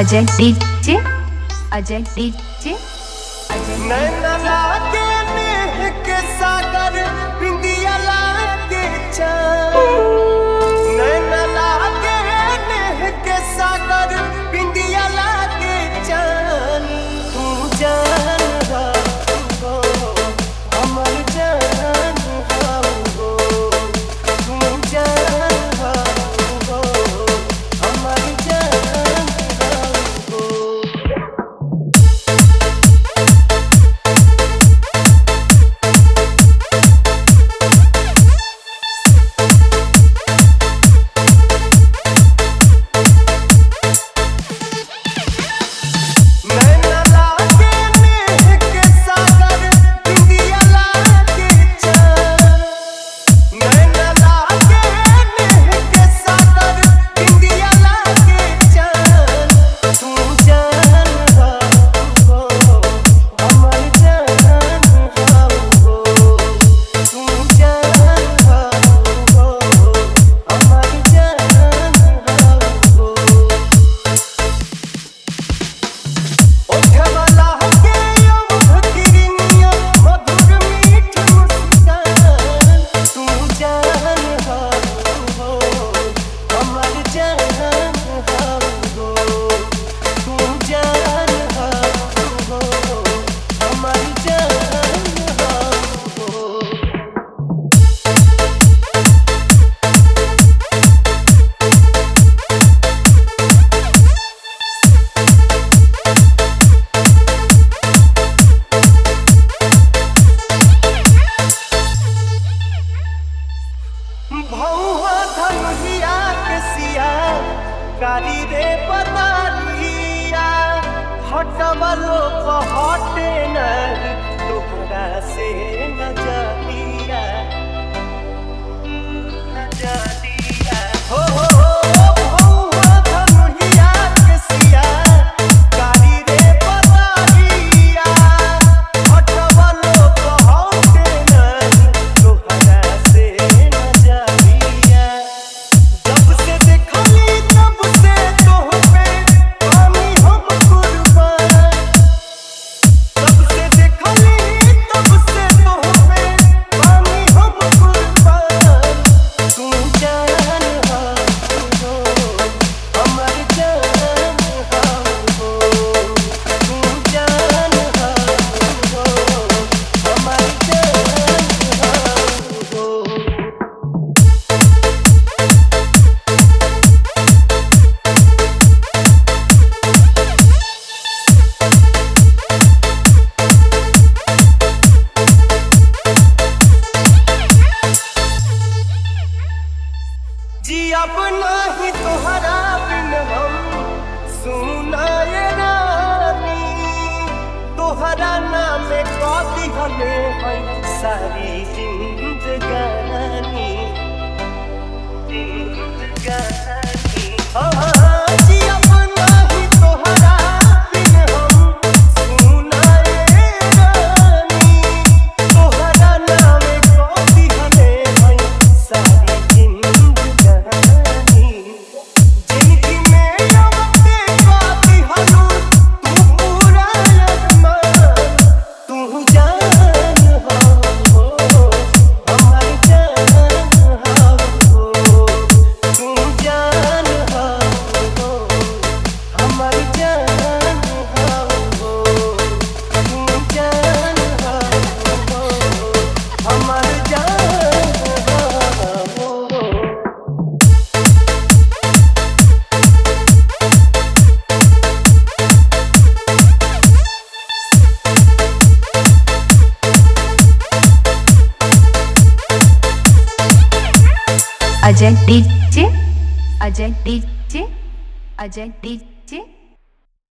Ajay DJ Ajay DJ नैना लागे नेह के सागर बिंदिया लागे चाँद नैना लागे नेह के सागर बिंदिया लागे चाँद तू जान हो अमर जान हो तू जान हो अमर जान हो कारी रे पतालिया हटवलो हटे न तोहरा से न जातिया न जातिया हो भौवा धनुहिया के सिया कारी रे पतालिया हटवलो हटे न तोहरा से न जातिया जब से देखली जी अब नहीं तोहरा बिन हम सुनाए रानी तोहरा नाम कभी हमें सारी जिंदगानी जी अब नहीं तोहरा बिन हम सुनाए रानी तोहरा नाम कभी हमें सारी Ajay DJ Ajay DJ Ajay DJ